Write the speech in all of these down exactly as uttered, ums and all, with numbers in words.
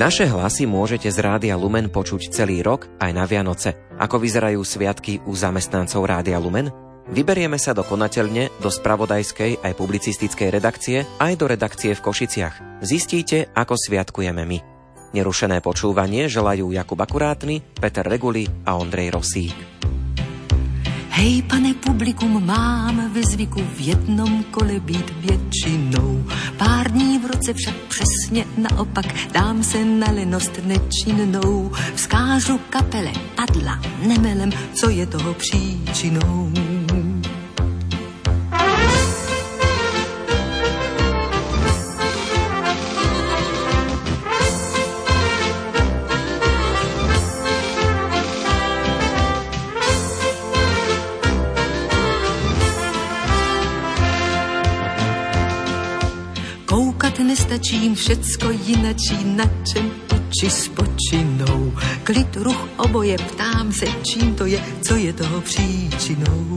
Naše hlasy môžete z Rádia Lumen počuť celý rok aj na Vianoce. Ako vyzerajú sviatky u zamestnancov Rádia Lumen? Vyberieme sa do konateľne, do spravodajskej aj publicistickej redakcie, aj do redakcie v Košiciach. Zistíte, ako sviatkujeme my. Nerušené počúvanie želajú Jakub Akurátny, Peter Reguli a Ondrej Rosík. Hej, pane publikum, mám ve zvyku v jednom kole být většinou. Pár dní v roce však přesně naopak, dám se na lenost nečinnou. Vzkážu kapele padla nemelem, co je toho příčinou. Nestačím, všecko jinačí, na čem oči spočinou. Klid, ruch, oboje, ptám se, čím to je, co je toho příčinou.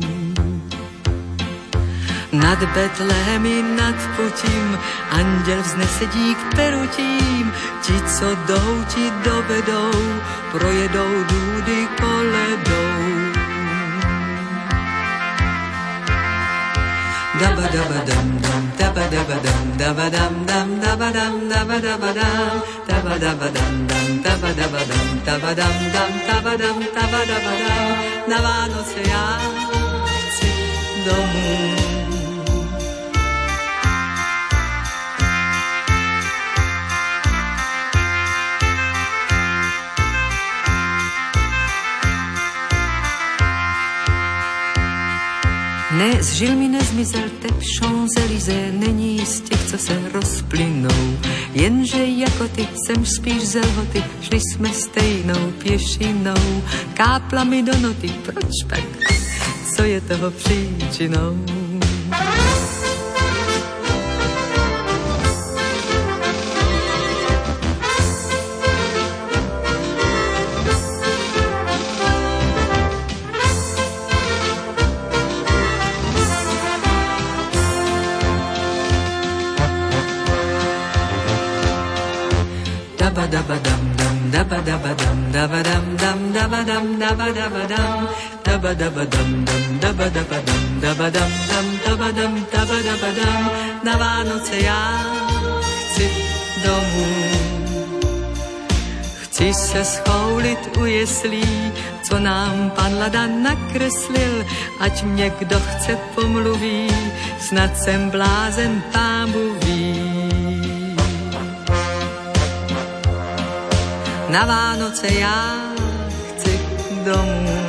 Nad Betlém i nad putím, anděl vznesedí k perutím. Ti, co jdou, ti dovedou, projedou dúdy koledou. Daba daba dam dam, daba daba dam, daba dam dam, daba dam, daba daba dam, daba daba dam dam, daba daba dam, daba dam dam, daba dam, daba daba dam. Na Vánoce já chci domů. Ne, z žil mi nezmizel tep Champs-Élysées, není z těch, co se rozplynou. Jenže jako ty jsem spíš z Lhoty, šli jsme stejnou pěšinou. Kápla mi do noty, proč tak? Co je toho příčinou? Daba dam dam, daba daba dam, daba dam dam, daba dam, daba daba dam, daba daba dam dam, daba daba dam, daba dam dam, daba dam, daba daba dam. Na Vánoce já chci domů. Chci se schoulit u jeslí, co nám pan Ladan nakreslil, ať mě kdo chce pomluví, snad jsem blázen, Pánbůh ví. Na Vánoce já chci domů.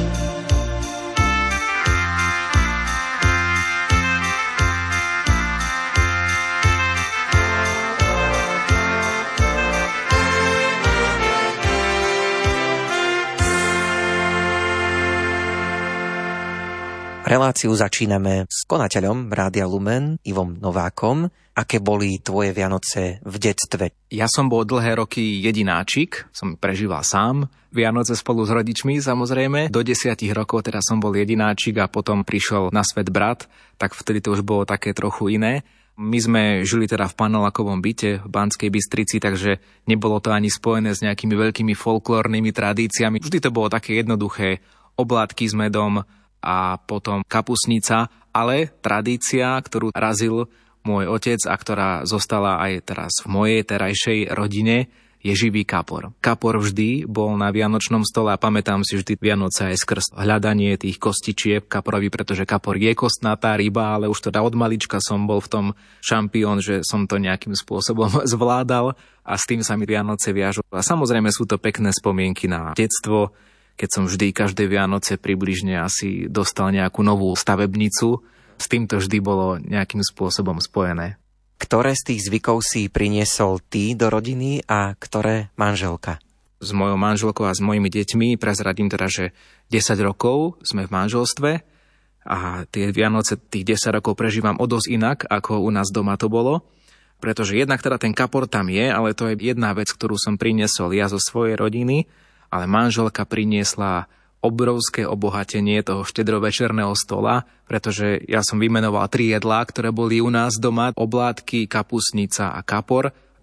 Reláciu začíname s konateľom Rádia Lumen, Ivom Novákom. Aké boli tvoje Vianoce v detstve? Ja som bol dlhé roky jedináčik, som prežíval sám. Vianoce spolu s rodičmi, samozrejme. Do desiatich rokov teda som bol jedináčik a potom prišiel na svet brat, tak vtedy to už bolo také trochu iné. My sme žili teda v panelákovom byte v Banskej Bystrici, takže nebolo to ani spojené s nejakými veľkými folklórnymi tradíciami. Vždy to bolo také jednoduché. Oblátky s medom a potom kapusnica, ale tradícia, ktorú razil môj otec a ktorá zostala aj teraz v mojej terajšej rodine, je živý kapor. Kapor vždy bol na vianočnom stole a pamätám si vždy Vianoce aj skrz hľadanie tých kostičiek kaporovi, pretože kapor je kostnatá ryba, ale už teda od malička som bol v tom šampión, že som to nejakým spôsobom zvládal a s tým sa mi Vianoce viažu. A samozrejme sú to pekné spomienky na detstvo, keď som vždy každé Vianoce približne asi dostal nejakú novú stavebnicu. S týmto vždy bolo nejakým spôsobom spojené. Ktoré z tých zvykov si priniesol ty do rodiny a ktoré manželka? S mojou manželkou a s mojimi deťmi prezradím teda, že desať rokov sme v manželstve a tie Vianoce, tých desať rokov prežívam o dosť inak, ako u nás doma to bolo. Pretože jednak teda ten kapor tam je, ale to je jedna vec, ktorú som priniesol ja zo svojej rodiny, ale manželka priniesla obrovské obohatenie toho štedrovečerného stola, pretože ja som vymenoval tri jedlá, ktoré boli u nás doma, oblátky, kapusnica a kapor.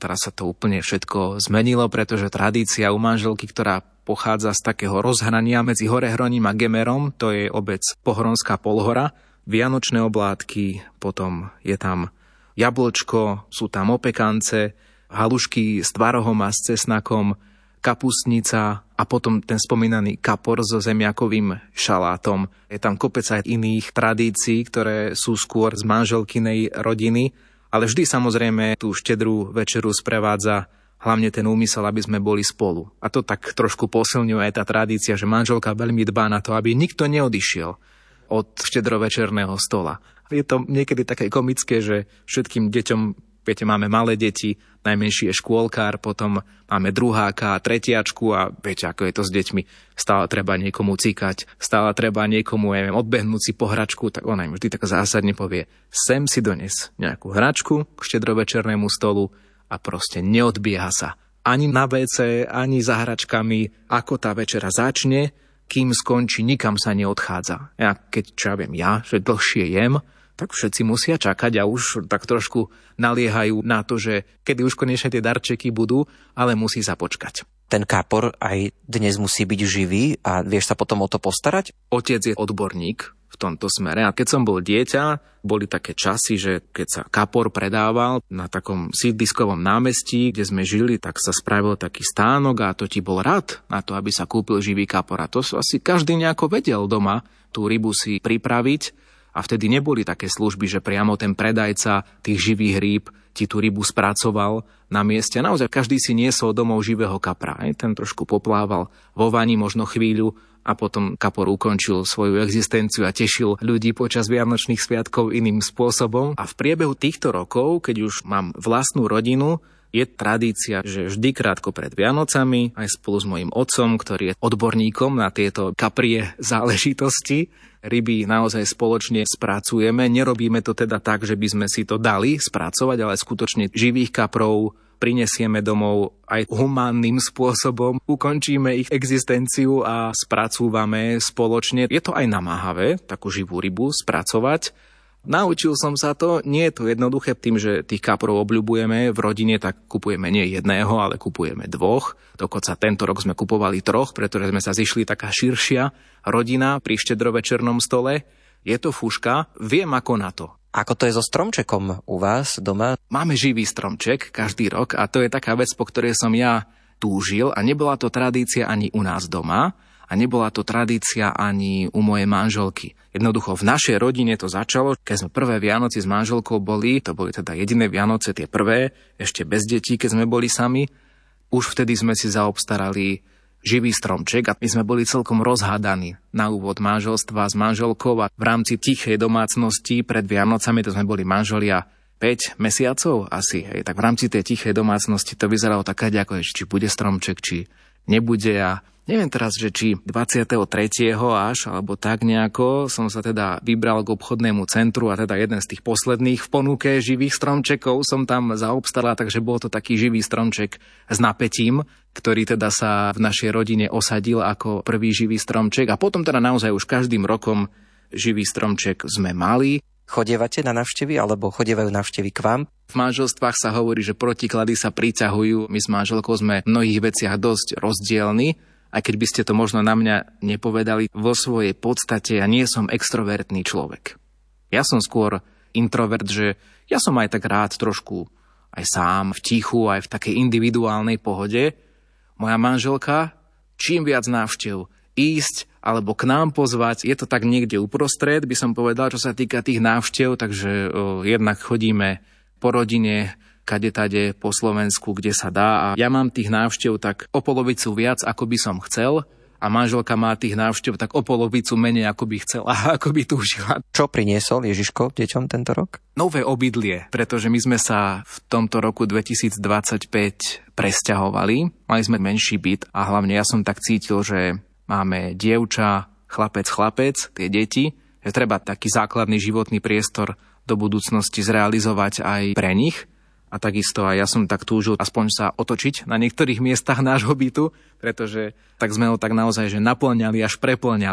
teraz sa to úplne všetko zmenilo, pretože tradícia u manželky, ktorá pochádza z takého rozhrania medzi Horehroním a Gemerom, to je obec Pohronská Polhora, vianočné oblátky, potom je tam jablčko, sú tam opekance, halušky s tvarohom a s cesnakom, kapustnica a potom ten spomínaný kapor so zemiakovým šalátom. Je tam kopec aj iných tradícií, ktoré sú skôr z manželkynej rodiny, ale vždy samozrejme tú štedrú večeru sprevádza hlavne ten úmysel, aby sme boli spolu. A to tak trošku posilňuje aj tá tradícia, že manželka veľmi dbá na to, aby nikto neodišiel od štedrovečerného stola. Je to niekedy také komické, že všetkým deťom, viete, máme malé deti, najmenší je škôlkár, potom máme druháka, tretiačku a viete, ako je to s deťmi. Stále treba niekomu cikať, stále treba niekomu, ja neviem, odbehnúť si po hračku, tak ona im vždy tak zásadne povie, sem si dones nejakú hračku k štedrovečernému stolu a proste neodbieha sa. Ani na vé cé, ani za hračkami, ako tá večera začne, kým skončí, nikam sa neodchádza. Ja keď, čo ja viem, ja, že dlhšie jem, tak všetci musia čakať a už tak trošku naliehajú na to, že kedy už konečne tie darčeky budú, ale musí sa počkať. Ten kapor aj dnes musí byť živý a vieš sa potom o to postarať? Otec je odborník v tomto smere a keď som bol dieťa, boli také časy, že keď sa kapor predával na takom sídliskovom námestí, kde sme žili, tak sa spravil taký stánok a to ti bol rad na to, aby sa kúpil živý kapor. A to asi každý nejako vedel doma tú rybu si pripraviť. A vtedy neboli také služby, že priamo ten predajca tých živých rýb ti tú rybu spracoval na mieste. A naozaj každý si niesol domov živého kapra. Ten trošku poplával vo vani možno chvíľu a potom kapor ukončil svoju existenciu a tešil ľudí počas vianočných sviatkov iným spôsobom. A v priebehu týchto rokov, keď už mám vlastnú rodinu, je tradícia, že vždy krátko pred Vianocami, aj spolu s mojím otcom, ktorý je odborníkom na tieto kaprie záležitosti, ryby naozaj spoločne spracujeme. Nerobíme to teda tak, že by sme si to dali spracovať, ale skutočne živých kaprov prinesieme domov aj humánnym spôsobom, ukončíme ich existenciu a spracúvame spoločne. Je to aj namáhavé, takú živú rybu spracovať. Naučil som sa to, nie je to jednoduché, tým, že tých kaprov obľubujeme v rodine, tak kupujeme nie jedného, ale kupujeme dvoch. Dokonca tento rok sme kupovali troch, pretože sme sa zišli taká širšia rodina pri štedrovečernom stole. Je to fúška, viem ako na to. Ako to je so stromčekom u vás doma? Máme živý stromček každý rok a to je taká vec, po ktorej som ja túžil a nebola to tradícia ani u nás doma. A nebola to tradícia ani u mojej manželky. Jednoducho v našej rodine to začalo, keď sme prvé Vianoce s manželkou boli, to boli teda jediné Vianoce, tie prvé, ešte bez detí, keď sme boli sami. Už vtedy sme si zaobstarali živý stromček a my sme boli celkom rozhádaní na úvod manželstva s manželkou a v rámci tichej domácnosti pred Vianocami, to sme boli manželia päť mesiacov asi, hej, tak v rámci tej tichej domácnosti to vyzeralo také, ako či bude stromček, či nebude a neviem teraz, že či dvadsiateho tretieho až, alebo tak nejako, som sa teda vybral k obchodnému centru a teda jeden z tých posledných v ponuke živých stromčekov som tam zaobstarala, takže bol to taký živý stromček s napätím, ktorý teda sa v našej rodine osadil ako prvý živý stromček a potom teda naozaj už každým rokom živý stromček sme mali. Chodievate na návštevy, alebo chodievajú návštevy k vám? V manželstvách sa hovorí, že protiklady sa priťahujú. My s manželkou sme v mnohých veciach dosť rozdielni. Aj keď by ste to možno na mňa nepovedali, vo svojej podstate ja nie som extrovertný človek. Ja som skôr introvert, že ja som aj tak rád trošku aj sám, v tichu, aj v takej individuálnej pohode. Moja manželka, čím viac návštev, ísť alebo k nám pozvať, je to tak niekde uprostred, by som povedal, čo sa týka tých návštev, takže o, jednak chodíme po rodine, kade-tade po Slovensku, kde sa dá a ja mám tých návštev tak o polovicu viac, ako by som chcel a manželka má tých návštev tak o polovicu menej, ako by chcela, ako by túžila. Čo priniesol Ježiško deťom tento rok? Nové obydlie, pretože my sme sa v tomto roku dvetisícdvadsaťpäť presťahovali, mali sme menší byt a hlavne ja som tak cítil, že máme dievča, chlapec, chlapec, tie deti, že treba taký základný životný priestor do budúcnosti zrealizovať aj pre nich. A takisto aj ja som tak túžil aspoň sa otočiť na niektorých miestach nášho bytu, pretože tak sme ho tak naozaj že naplňali až preplňali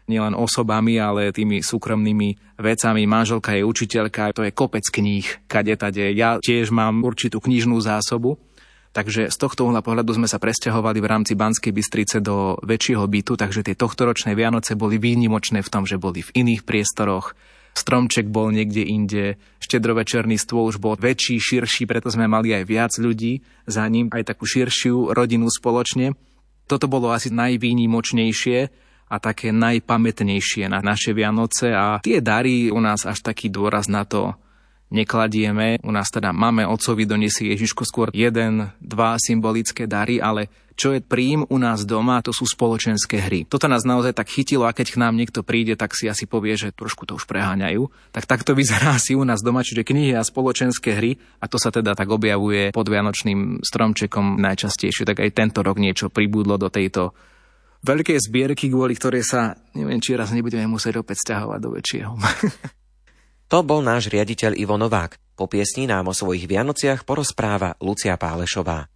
nielen osobami, ale tými súkromnými vecami. Manželka je učiteľka, to je kopec kníh, kade tade. Ja tiež mám určitú knižnú zásobu. Takže z tohto uhla pohľadu sme sa presťahovali v rámci Banskej Bystrice do väčšieho bytu, takže tie tohtoročné Vianoce boli výnimočné v tom, že boli v iných priestoroch. Stromček bol niekde inde, štedrovečerný stôl už bol väčší, širší, preto sme mali aj viac ľudí za ním, aj takú širšiu rodinu spoločne. Toto bolo asi najvýnimočnejšie a také najpamätnejšie na naše Vianoce a tie dary u nás až taký dôraz na to nekladieme. U nás teda máme otcovi doniesie Ježiško skôr jeden, dva symbolické dary, ale čo je príjm u nás doma, to sú spoločenské hry. Toto nás naozaj tak chytilo a keď k nám niekto príde, tak si asi povie, že trošku to už preháňajú. Tak takto vyzerá asi u nás doma, čiže knihy a spoločenské hry a to sa teda tak objavuje pod vianočným stromčekom najčastejšie. Tak aj tento rok niečo pribudlo do tejto veľkej zbierky, kvôli ktorej sa neviem, či raz nebudeme musieť opäť sťahovať do väčšieho. To bol náš riaditeľ Ivo Novák. Po piesni nám o svojich Vianociach porozpráva Lucia Pálešová.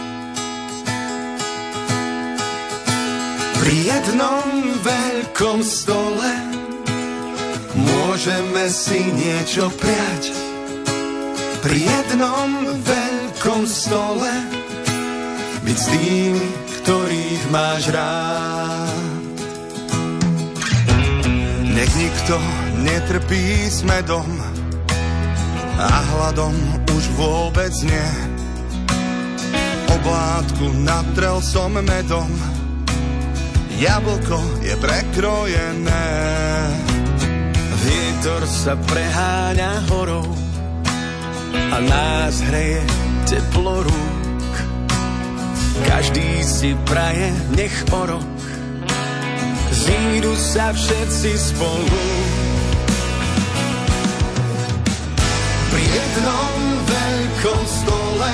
Pri jednom veľkom stole môžeme si niečo prijať. Pri jednom veľkom stole byť s tými, ktorých máš rád. Nech nikto netrpí s medom a hladom už vôbec nie. Oblátku natrel som medom, jablko je prekrojené. Vietor sa preháňa horou a nás hreje teplo rúk. Každý si praje, nech o rok zídu sa všetci spolu. Pri jednom veľkom stole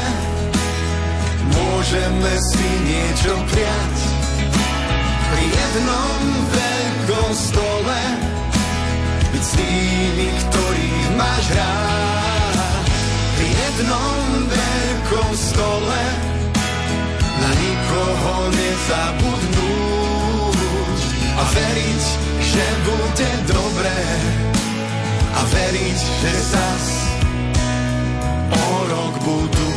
môžeme si niečo prijať. Pri jednom veľkom stole byť s tými, ktorých máš rád. Pri jednom veľkom stole na nikoho nezabudnúť a veriť, že bude dobré a veriť, že zas o rok budú.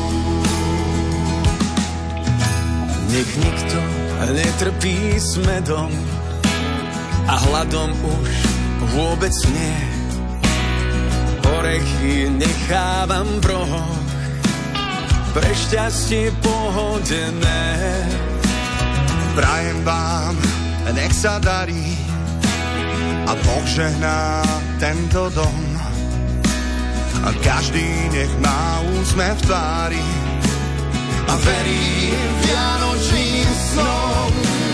Nech nikto netrpí s medom a hladom už vôbec nie. Orechy nechávam v rohoch pre šťastie pohodené. Prajem vám, nech sa darí a Boh žehná tento dom. A každý nech má úsmev v tvári a verí vianočným snom.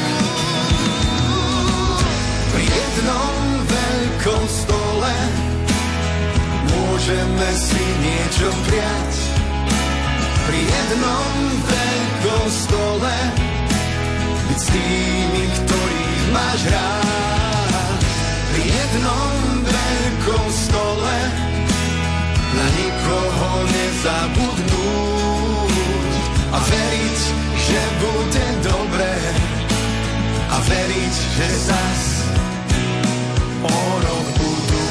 Pri jednom veľkom stole môžeme si niečo prijať. Pri jednom veľkom stole byť s tými, ktorých máš rád. Pri jednom veľkom stole na nikoho nezabudnúť a veriť, že bude dobré a veriť, že zas o rok budú.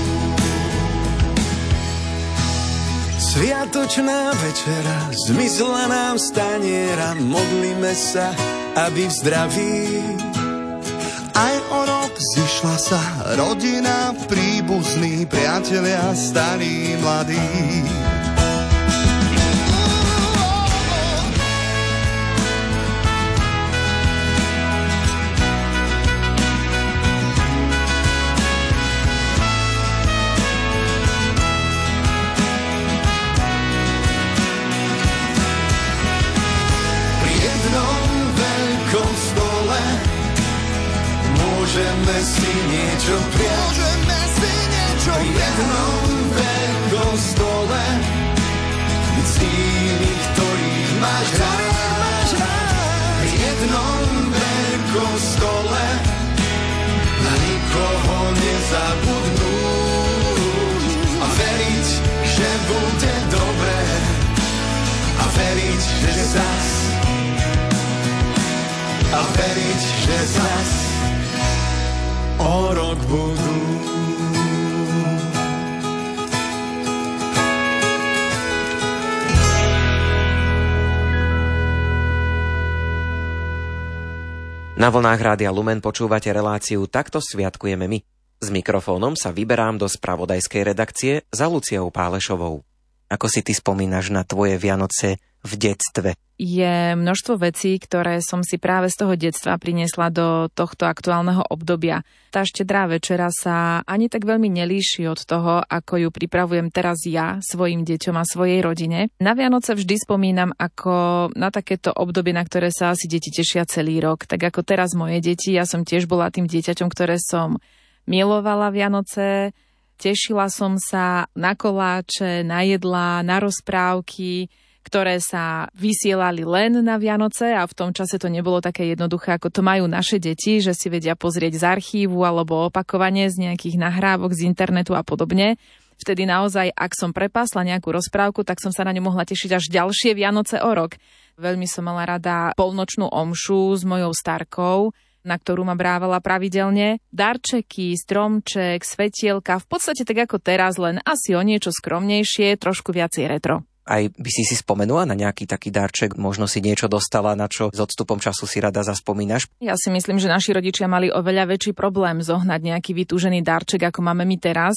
Sviatočná večera zmizla nám z taniera, modlíme sa, aby v zdraví aj o rok zišla sa rodina, príbuzní, priatelia, starí, mladí. Môžeme si niečo prijať. Môžeme si niečo pri jednom veľkom stole byť s tými, ktorých máš rád. Pri jednom veľkom stole na nikoho nezabudnúť a veriť, že bude dobré a veriť, že zas a veriť, že zas o rok budú. Na vlnách Rádia Lumen počúvate reláciu Takto sviatkujeme my. S mikrofónom sa vyberám do spravodajskej redakcie za Luciou Pálešovou. Ako si ty spomínaš na tvoje Vianoce v detstve? Je množstvo vecí, ktoré som si práve z toho detstva priniesla do tohto aktuálneho obdobia. Tá štedrá večera sa ani tak veľmi nelíši od toho, ako ju pripravujem teraz ja svojim deťom a svojej rodine. Na Vianoce vždy spomínam ako na takéto obdobie, na ktoré sa asi deti tešia celý rok. Tak ako teraz moje deti, ja som tiež bola tým dieťaťom, ktoré som milovala Vianoce, tešila som sa na koláče, na jedlá, na rozprávky, ktoré sa vysielali len na Vianoce a v tom čase to nebolo také jednoduché, ako to majú naše deti, že si vedia pozrieť z archívu alebo opakovanie z nejakých nahrávok z internetu a podobne. Vtedy naozaj, ak som prepásla nejakú rozprávku, tak som sa na ňu mohla tešiť až ďalšie Vianoce o rok. Veľmi som mala rada polnočnú omšu s mojou starkou, na ktorú ma brávala pravidelne. Darčeky, stromček, svetielka, v podstate tak ako teraz, len asi o niečo skromnejšie, trošku viacej retro. Aj by si si spomenula na nejaký taký darček, možno si niečo dostala, na čo s odstupom času si rada zaspomínaš? Ja si myslím, že naši rodičia mali oveľa väčší problém zohnať nejaký vytúžený darček, ako máme my teraz,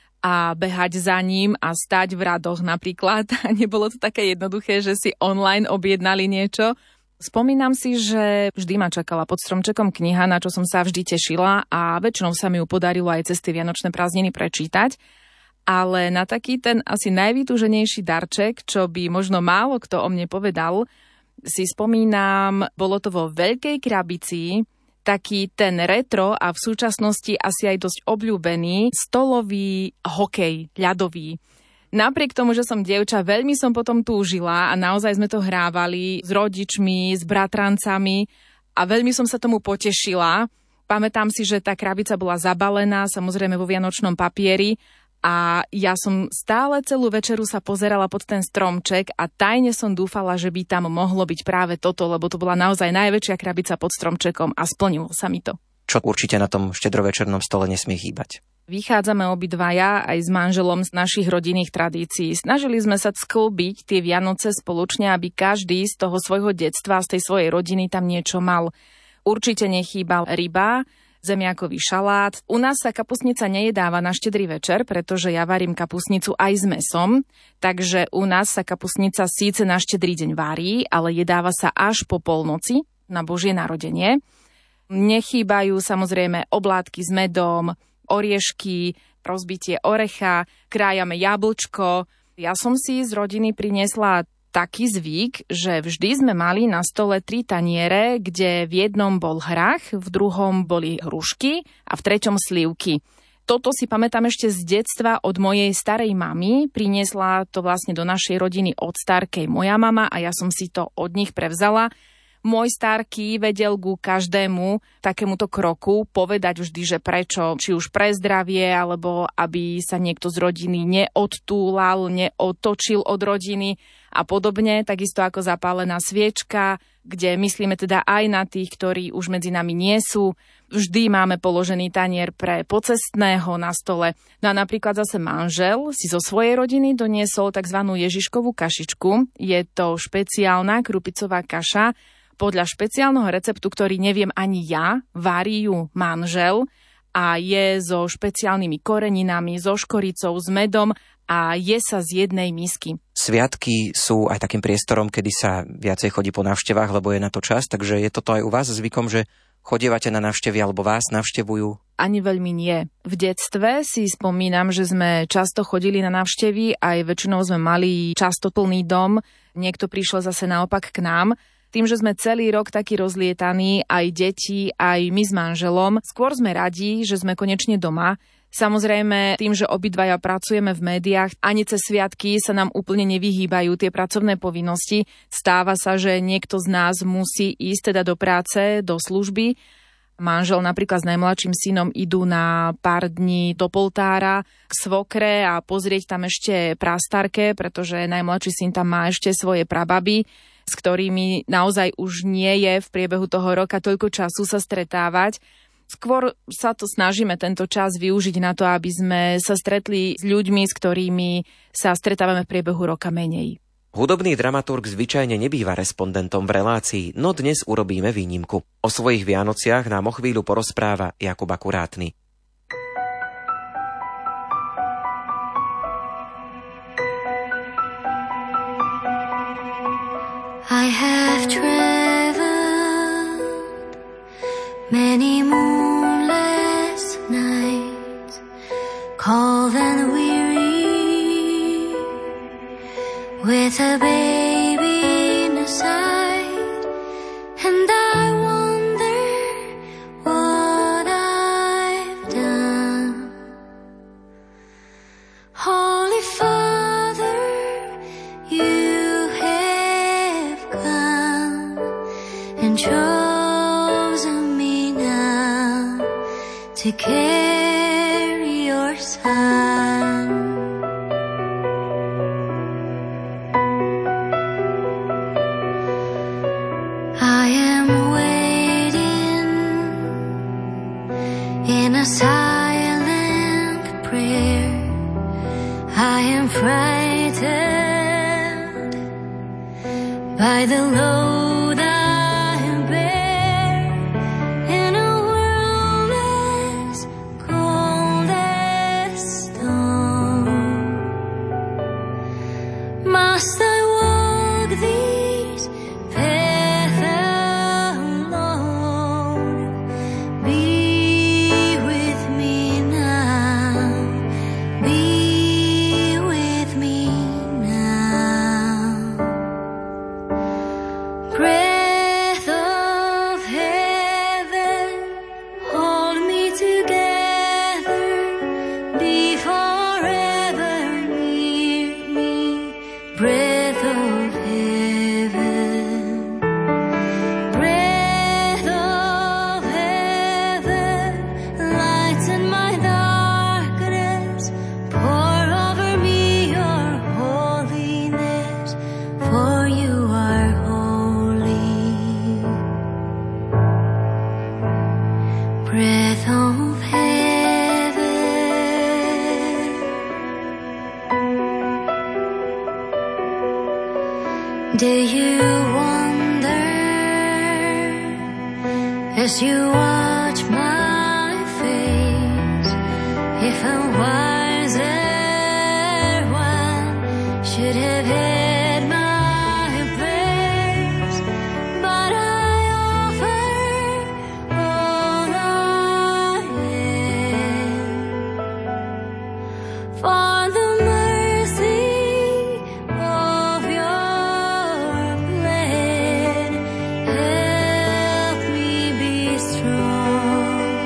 a behať za ním a stať v radoch napríklad. A nebolo to také jednoduché, že si online objednali niečo. Spomínam si, že vždy ma čakala pod stromčekom kniha, na čo som sa vždy tešila a väčšinou sa mi ju podarilo aj cez tie vianočné prázdniny prečítať. Ale na taký ten asi najvytúženejší darček, čo by možno málo kto o mne povedal, si spomínam, bolo to vo veľkej krabici, taký ten retro a v súčasnosti asi aj dosť obľúbený stolový hokej, ľadový. Napriek tomu, že som dievča, veľmi som potom túžila a naozaj sme to hrávali s rodičmi, s bratrancami a veľmi som sa tomu potešila. Pamätám si, že tá krabica bola zabalená, samozrejme vo vianočnom papieri, a ja som stále celú večeru sa pozerala pod ten stromček a tajne som dúfala, že by tam mohlo byť práve toto, lebo to bola naozaj najväčšia krabica pod stromčekom a splnilo sa mi to. Čo určite na tom štedrovečernom stole nesmie chýbať? Vychádzame obidvaja aj s manželom z našich rodinných tradícií. Snažili sme sa sklbiť tie Vianoce spoločne, aby každý z toho svojho detstva, z tej svojej rodiny tam niečo mal. Určite nechýbal ryba, zemiakový šalát. U nás sa kapustnica nejedáva na štedrý večer, pretože ja varím kapustnicu aj s mesom, takže u nás sa kapustnica síce na štedrý deň varí, ale jedáva sa až po polnoci na Božie narodenie. Nechýbajú samozrejme oblátky s medom, oriešky, rozbitie orecha, krájame jablčko. Ja som si z rodiny priniesla taký zvyk, že vždy sme mali na stole tri taniere, kde v jednom bol hrách, v druhom boli hrušky a v treťom slivky. Toto si pamätám ešte z detstva od mojej starej mamy. Priniesla to vlastne do našej rodiny od starkej moja mama a ja som si to od nich prevzala. Môj starký vedel ku každému takémuto kroku povedať vždy, že prečo, či už pre zdravie, alebo aby sa niekto z rodiny neodtúlal, neotočil od rodiny a podobne, takisto ako zapálená sviečka, kde myslíme teda aj na tých, ktorí už medzi nami nie sú. Vždy máme položený tanier pre pocestného na stole. No a napríklad zase manžel si zo svojej rodiny doniesol tzv. Ježiškovú kašičku. Je to špeciálna krupicová kaša, podľa špeciálneho receptu, ktorý neviem ani ja, varí ju manžel a je so špeciálnymi koreninami, so škoricou, s medom a je sa z jednej misky. Sviatky sú aj takým priestorom, kedy sa viacej chodí po návštevách, lebo je na to čas, takže je toto aj u vás zvykom, že chodievate na návštevy alebo vás navštevujú? Ani veľmi nie. V detstve si spomínam, že sme často chodili na návštevy, aj väčšinou sme mali často plný dom, niekto prišiel zase naopak k nám. Tým, že sme celý rok takí rozlietaní, aj deti, aj my s manželom, skôr sme radi, že sme konečne doma. Samozrejme, tým, že obidvaja pracujeme v médiách, ani cez sviatky sa nám úplne nevyhýbajú tie pracovné povinnosti. Stáva sa, že niekto z nás musí ísť teda do práce, do služby. Manžel napríklad s najmladším synom idú na pár dní do Poltára k svokre a pozrieť tam ešte prastarke, pretože najmladší syn tam má ešte svoje prababy, s ktorými naozaj už nie je v priebehu toho roka toľko času sa stretávať. Skôr sa to snažíme tento čas využiť na to, aby sme sa stretli s ľuďmi, s ktorými sa stretávame v priebehu roka menej. Hudobný dramaturg zvyčajne nebýva respondentom v relácii, no dnes urobíme výnimku. O svojich Vianociach nám o chvíľu porozpráva Jakub Akurátny. I have traveled many moonless nights, cold and weary, with a baby in the side, and I wonder what I've done. Holy Father, you have come and chosen me now to carry your Son. I am waiting in a silent prayer. I am frightened by the load I bear in a world as cold as stone. Must I walk these paths alone? Be with me now. Be with me now. Breath of heaven, hold me together. Be forever near me. Breath of heaven, breath of heaven, lighten my darkness. Pour over me your holiness, for you are holy. Breath of heaven. Do you wonder as you watch my face if a wiser one should have had my praise? But I offer all I am for the mercy of your plan. Help me be strong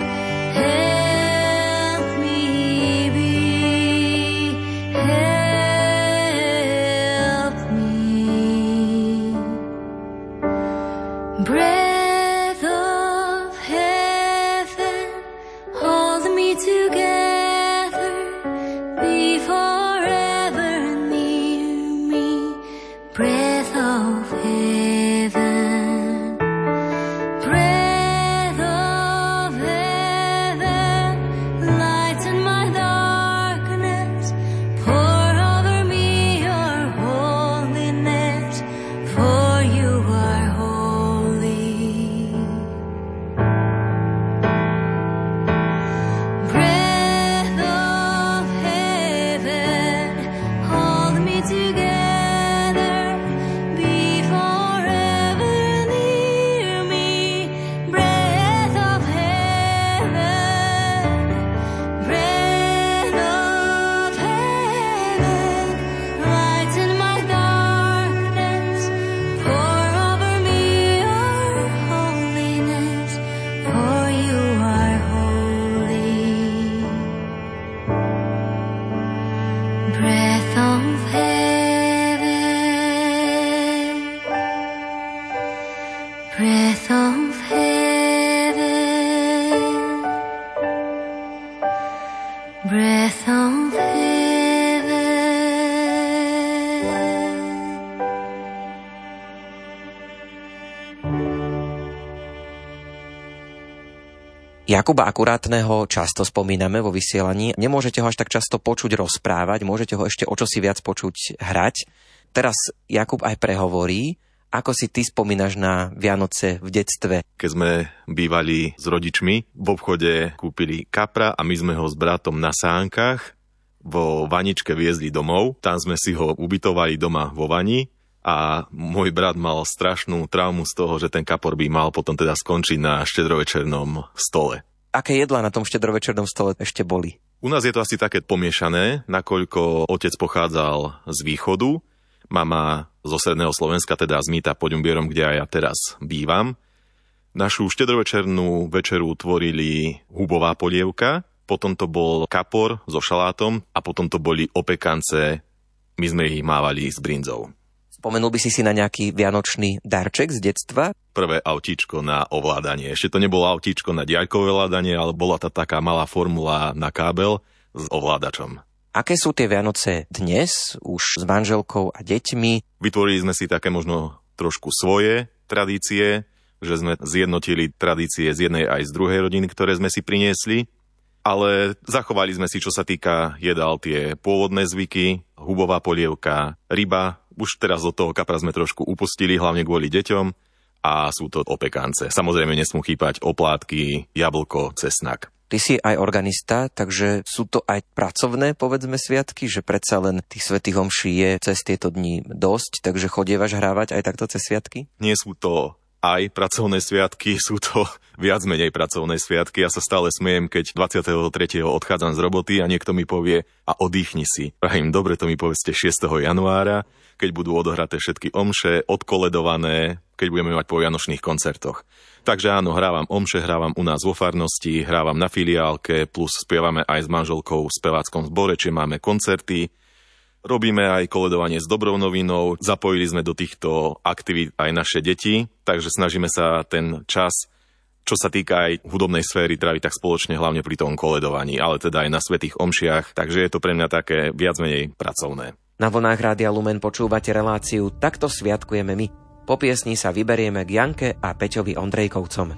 Jakuba Akurátneho často spomíname vo vysielaní. Nemôžete ho až tak často počuť rozprávať, môžete ho ešte o čosi viac počuť hrať. Teraz Jakub aj prehovorí, ako si ty spomínaš na Vianoce v detstve. Keď sme bývali s rodičmi, v obchode kúpili kapra a my sme ho s bratom na sánkach vo vaničke viezli domov. Tam sme si ho ubytovali doma vo vani a môj brat mal strašnú traumu z toho, že ten kapor by mal potom teda skončiť na štedrovečernom stole. Aké jedlá na tom štedrovečernom stole ešte boli? U nás je to asi také pomiešané, nakoľko otec pochádzal z východu, mama zo stredného Slovenska, teda z Mýta pod Ďumbierom, kde aj ja teraz bývam. Našu štedrovečernú večeru tvorili hubová polievka, potom to bol kapor so šalátom a potom to boli opekance, my sme ich mávali s brinzou. Spomenul by si si na nejaký vianočný darček z detstva? Prvé autíčko na ovládanie. Ešte to nebolo autíčko na diaľkové ovládanie, ale bola to taká malá formula na kábel s ovládačom. Aké sú tie Vianoce dnes, už s manželkou a deťmi? Vytvorili sme si také možno trošku svoje tradície, že sme zjednotili tradície z jednej aj z druhej rodiny, ktoré sme si priniesli. Ale zachovali sme si, čo sa týka jedál, tie pôvodné zvyky, hubová polievka, ryba. Už teraz od toho kapra sme trošku upustili, hlavne kvôli deťom. A sú to opekance. Samozrejme nesmú chýpať oplátky, jablko, cesnak. Ty si aj organista, takže sú to aj pracovné, povedzme, sviatky, že predsa len tých svätých omší je cez tieto dni dosť, takže chodievaš hrávať aj takto cez sviatky? Nie sú to aj pracovné sviatky, sú to viac menej pracovné sviatky. Ja sa stále smejem, keď dvadsiateho tretieho odchádzam z roboty a niekto mi povie a oddychni si. Pravím, dobre, to mi povedzte šiesteho januára, keď budú odohraté všetky omše, odkoledované, keď budeme mať po vianočných koncertoch. Takže áno, hrávam omše, hrávam u nás vo farnosti, hrávam na filiálke, plus spievame aj s manželkou v speváckom zbore, či máme koncerty. Robíme aj koledovanie s dobrou novinou, zapojili sme do týchto aktivít aj naše deti, takže snažíme sa ten čas, čo sa týka aj hudobnej sféry, tráviť tak spoločne, hlavne pri tom koledovaní, ale teda aj na svätých omšiach, takže je to pre mňa také viac menej pracovné. Na vlnách Rádia Lumen počúvate reláciu Takto sviatkujeme my. Po piesni sa vyberieme k Janke a Peťovi Ondrejkovcom.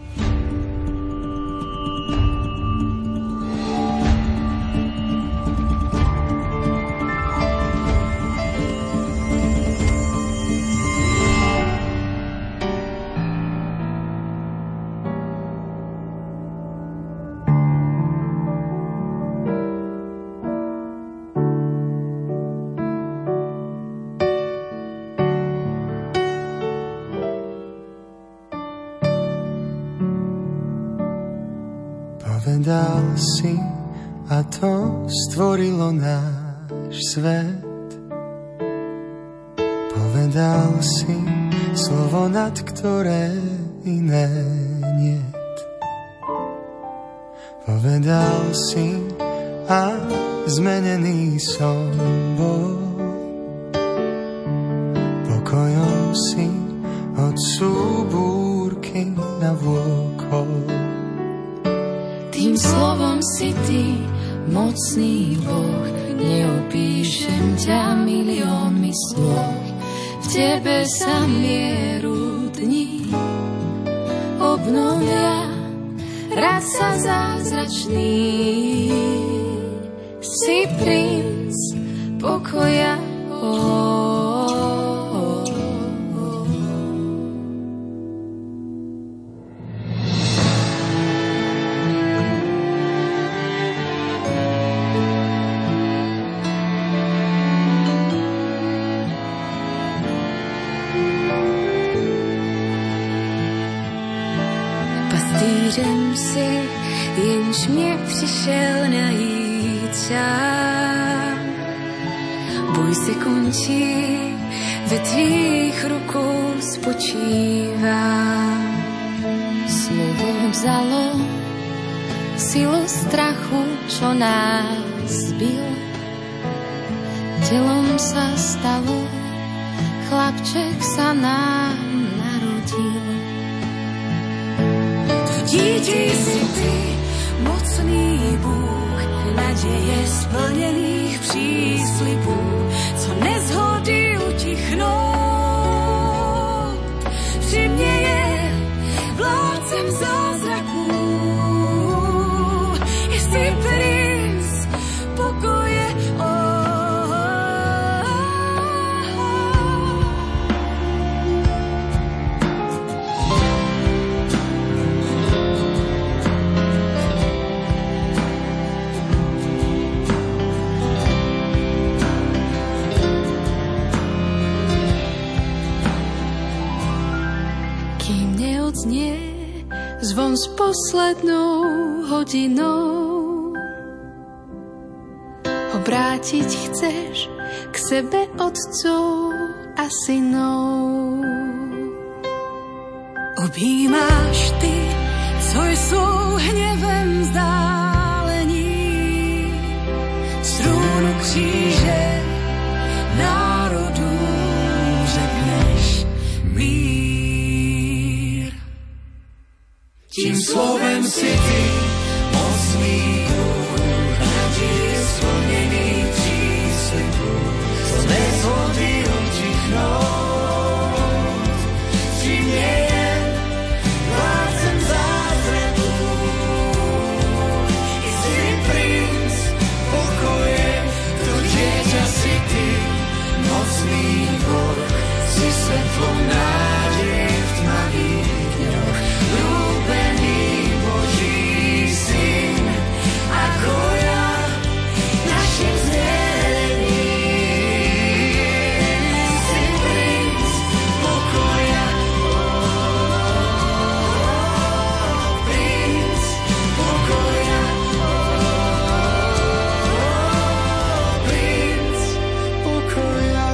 Povedal si, a to stvorilo náš svet. Povedal si slovo, nad ktoré iné niet. Povedal si, a zmenený som bol. Pokojom si od súbúrky navôkol. Tým slovom si ty, mocný Boh, neopíšem ťa miliónmi slov. V tebe sa mieru dni obnovia, raz sa zázračný. Si princ pokoja, oh. Pastýřem si, jenž mě přišel najít sám. Boj se končí, ve tvých rukou spočívám. Slovo vzalo silu strachu, čo nás zbil. Telom sa stalo, chlapček sa nám narodil. Dítě si ty, mocný Bůh, naděje splněných příslibů, co nezhody utichnout. Při mně je vládcem zázraků. s poslednou hodinou. Obrátiť chceš k sebe otcov a synov. Objímáš ty, co jsou hněvem vzdálení, z trůnu kříže národů řekneš mír. Tím slovem si ty mocný duch, naděje splněný příslibu, co nezvody utichnout. Při mě jen vládcem zázraků, jsi princ pokoje, to dieťa si ty, mocný Boh, si svetlo nádeje v tmavých dňoch. Ľúbený Boží syn, ako ja, našim zjedením. Si princ pokoja, princ pokoja, princ pokoja.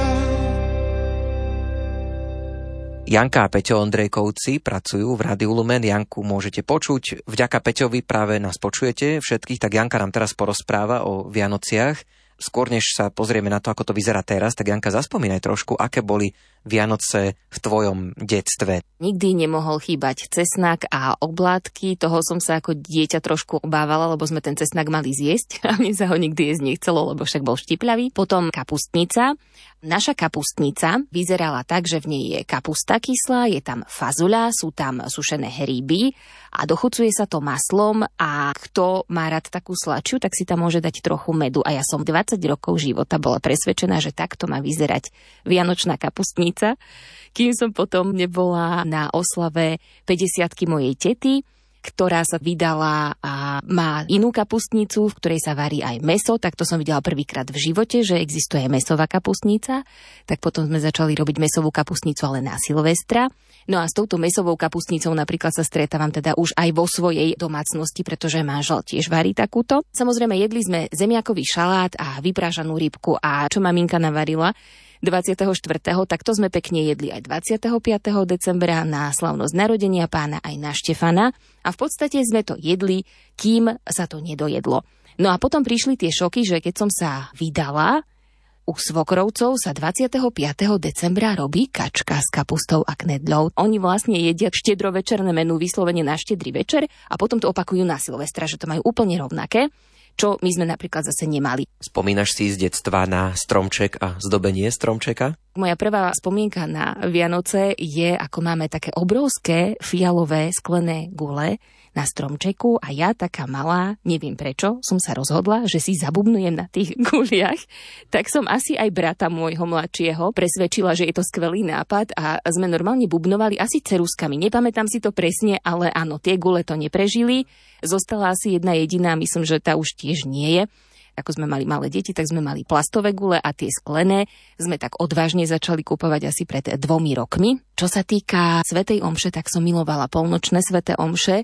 Janka a Peťo Ondrejkovci pracujú v Rádiu Lumen. Janku môžete počuť. Vďaka Peťovi práve nás počujete všetkých, tak Janka nám teraz porozpráva o Vianociach. Skôr než sa pozrieme na to, ako to vyzerá teraz, tak Janka, zaspomínaj trošku, aké boli Vianoce v tvojom detstve. Nikdy nemohol chýbať cesnak a oblátky, toho som sa ako dieťa trošku obávala, lebo sme ten cesnak mali zjesť a mne sa ho nikdy jesť nechcelo, lebo však bol štipľavý. Potom kapustnica. Naša kapustnica vyzerala tak, že v nej je kapusta kyslá, je tam fazuľa, sú tam sušené hríby a dochucuje sa to maslom a kto má rád takú slačiu, tak si tam môže dať trochu medu. A ja som dvadsať rokov života bola presvedčená, že takto má vyzerať vianočná kapustnica, kým som potom nebola na oslave päťdesiatky mojej tety, ktorá sa vydala a má inú kapustnicu, v ktorej sa varí aj mäso, tak to som videla prvýkrát v živote, že existuje mäsová kapustnica. Tak potom sme začali robiť mäsovú kapustnicu, ale na Silvestra. No a s touto mäsovou kapustnicou napríklad sa stretávam teda už aj vo svojej domácnosti, pretože manžel tiež varí takúto. Samozrejme jedli sme zemiakový šalát a vyprážanú rybku a čo maminka navarila dvadsiateho štvrtého tak to sme pekne jedli aj dvadsiateho piateho decembra na slávnosť narodenia Pána aj na Štefana a v podstate sme to jedli, kým sa to nedojedlo. No a potom prišli tie šoky, že keď som sa vydala, u svokrovcov sa dvadsiateho piateho decembra robí kačka s kapustou a knedľou. Oni vlastne jedia štedrovečerné menu vyslovene na štedrý večer a potom to opakujú na Silvestra, že to majú úplne rovnaké, čo my sme napríklad zase nemali. Spomínaš si z detstva na stromček a zdobenie stromčeka? Moja prvá spomienka na Vianoce je, ako máme také obrovské fialové sklené gule na stromčeku a ja, taká malá, neviem prečo, som sa rozhodla, že si zabubnujem na tých guliach, tak som asi aj brata môjho mladšieho presvedčila, že je to skvelý nápad a sme normálne bubnovali asi ceruskami. Nepamätám si to presne, ale áno, tie gule to neprežili. Zostala asi jedna jediná, myslím, že tá už tiež nie je. Ako sme mali malé deti, tak sme mali plastové gule a tie sklené sme tak odvážne začali kupovať asi pred dvomi rokmi. Čo sa týka svätej omše, tak som milovala polnočné sväté omše,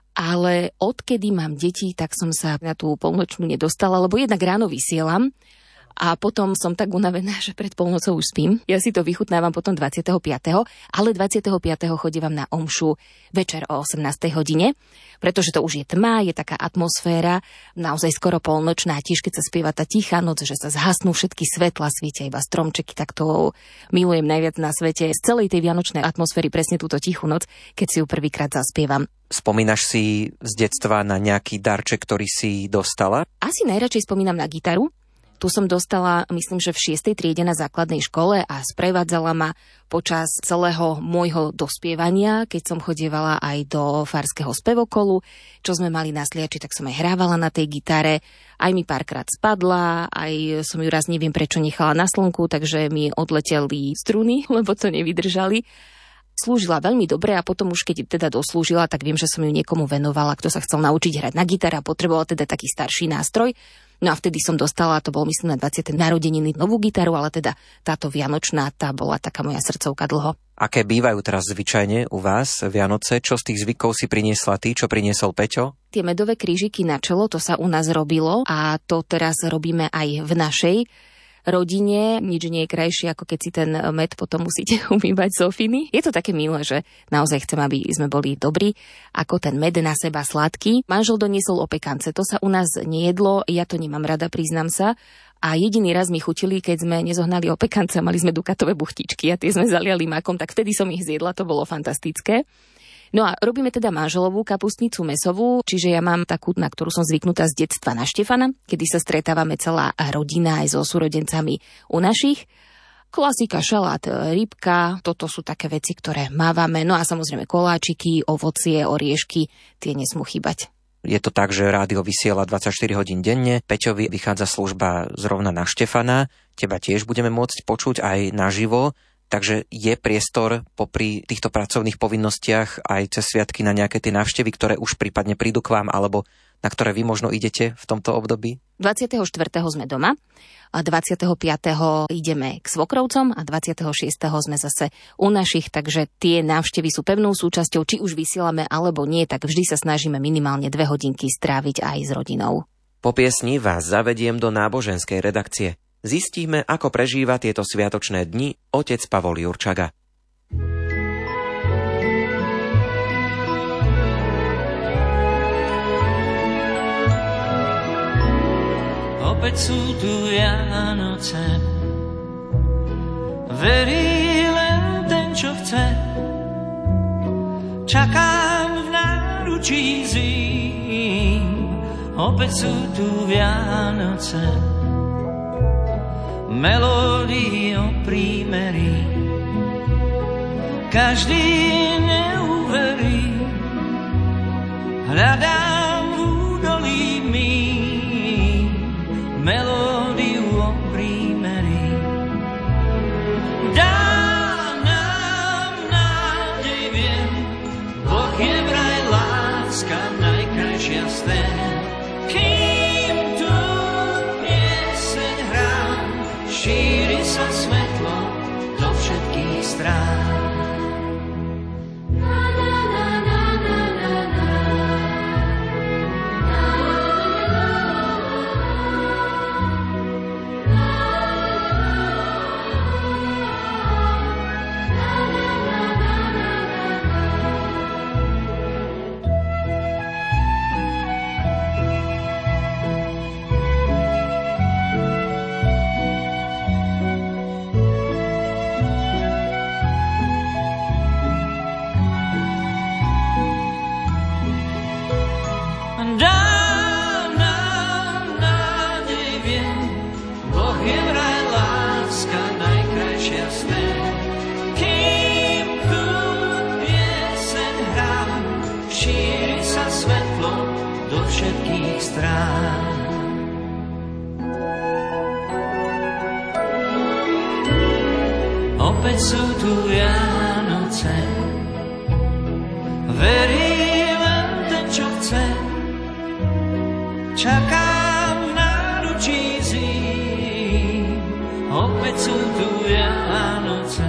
ale odkedy mám deti, tak som sa na tú polnočnú nedostala, lebo jednak ráno vysielam a potom som tak unavená, že pred polnocou už spím. Ja si to vychutnávam potom dvadsiateho piateho ale dvadsiateho piateho chodívam na omšu večer o osemnástej hodine, pretože to už je tma, je taká atmosféra, naozaj skoro polnočná, tiež keď sa spieva tá tichá noc, že sa zhasnú všetky svetla, svietia iba stromčeky, tak to milujem najviac na svete. Z celej tej vianočnej atmosféry presne túto tichú noc, keď si ju prvýkrát zaspievam. Spomínaš si z detstva na nejaký darček, ktorý si dostala? Asi najradšej spomínam na gitaru. Tu som dostala, myslím, že v šiestej triede na základnej škole a sprevádzala ma počas celého môjho dospievania, keď som chodievala aj do farského spevokolu, čo sme mali na sliači, tak som aj hrávala na tej gitare. Aj mi párkrát spadla, aj som ju raz neviem prečo nechala na slnku, takže mi odleteli struny, lebo to nevydržali. Slúžila veľmi dobre a potom už keď teda doslúžila, tak viem, že som ju niekomu venovala, kto sa chcel naučiť hrať na gitare a potreboval teda taký starší nástroj. No a vtedy som dostala, to bolo myslím na dvadsiate narodeniny, novú gitaru, ale teda táto vianočná, tá bola taká moja srdcovka dlho. Aké bývajú teraz zvyčajne u vás Vianoce? Čo z tých zvykov si priniesla ty, čo priniesol Peťo? Tie medové krížiky na čelo, to sa u nás robilo a to teraz robíme aj v našej rodine. Nič nie je krajšie, ako keď si ten med potom musíte umývať z ofiny. Je to také milé, že naozaj chcem, aby sme boli dobrí, ako ten med na seba sladký. Manžel doniesol opekance, to sa u nás nejedlo, ja to nemám rada, priznám sa. A jediný raz mi chutili, keď sme nezohnali opekance, mali sme dukatové buchtičky a tie sme zaliali makom, tak vtedy som ich zjedla, to bolo fantastické. No a robíme teda manželovú kapustnicu mäsovú, čiže ja mám takú, na ktorú som zvyknutá z detstva na Štefana, kedy sa stretávame celá rodina aj so súrodencami u našich. Klasika, šalát, rybka, toto sú také veci, ktoré mávame. No a samozrejme koláčiky, ovocie, oriešky, tie nesmú chýbať. Je to tak, že rádio vysiela dvadsaťštyri hodín denne, Peťovi vychádza služba zrovna na Štefana, teba tiež budeme môcť počuť aj naživo, takže je priestor popri týchto pracovných povinnostiach aj cez sviatky na nejaké tie návštevy, ktoré už prípadne prídu k vám, alebo na ktoré vy možno idete v tomto období? dvadsiateho štvrtého sme doma, a dvadsiateho piateho ideme k svokrovcom a dvadsiateho šiesteho sme zase u našich, takže tie návštevy sú pevnou súčasťou, či už vysielame alebo nie, tak vždy sa snažíme minimálne dve hodinky stráviť aj s rodinou. Po piesni vás zavediem do náboženskej redakcie. Zistíme, ako prežíva tieto sviatočné dni otec Pavol Jurčaga. Opäť sú tu Vianoce, verí len ten, čo chce. Čakám v náručí zím, opäť sú tu Vianoce, melódii o prímerí. Každý neuverí, hľadám v údolí mým melódiu o prímerí. Dá nám nádej, viem, Boh je vraj láska najkrajšia stén. Kým tu pieseň hrám, šíri sa svetlo do všetkých strán. Opäť sú tu Vianoce, verí len ten, čo chce. Čakám v náručí zím, opäť sú tu Vianoce,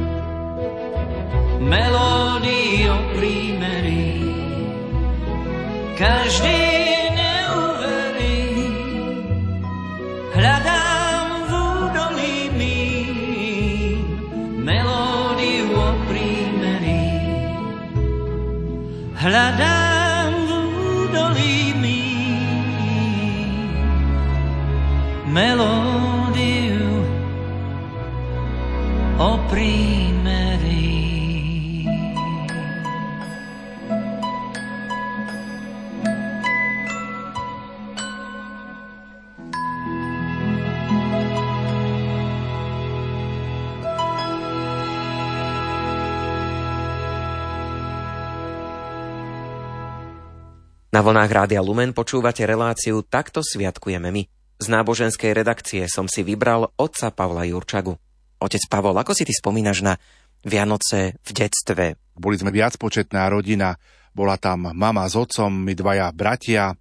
melódii o prímerí. Každý neuverí, hľadám v údolí mým melódiu o prímerí. Hľadám v údolí mým melódiu o prímerí. Na vlnách Rádia Lumen počúvate reláciu Takto sviatkujeme my. Z náboženskej redakcie som si vybral otca Pavla Jurčagu. Otec Pavol, ako si ty spomínaš na Vianoce v detstve? Boli sme viacpočetná rodina, bola tam mama s otcom, my dvaja bratia,